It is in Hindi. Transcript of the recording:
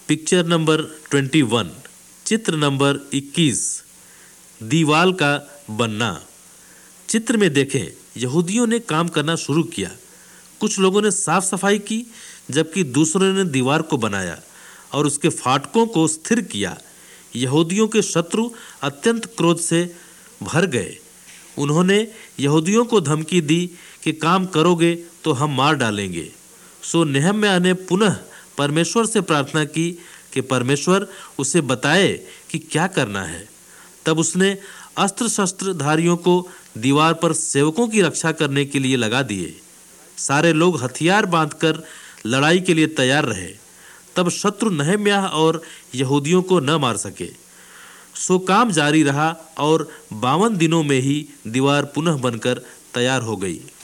पिक्चर नंबर 21, चित्र नंबर 21, दीवाल का बनना। चित्र में देखें, यहूदियों ने काम करना शुरू किया। कुछ लोगों ने साफ सफाई की, जबकि दूसरों ने दीवार को बनाया और उसके फाटकों को स्थिर किया। यहूदियों के शत्रु अत्यंत क्रोध से भर गए। उन्होंने यहूदियों को धमकी दी कि काम करोगे तो हम मार डालेंगे। सो नेहम्याह ने पुनः परमेश्वर से प्रार्थना की कि परमेश्वर उसे बताए कि क्या करना है। तब उसने अस्त्र शस्त्रधारियों को दीवार पर सेवकों की रक्षा करने के लिए लगा दिए। सारे लोग हथियार बांधकर लड़ाई के लिए तैयार रहे। तब शत्रु नेहम्याह और यहूदियों को न मार सके। सो काम जारी रहा और 52 दिनों में ही दीवार पुनः बनकर तैयार हो गई।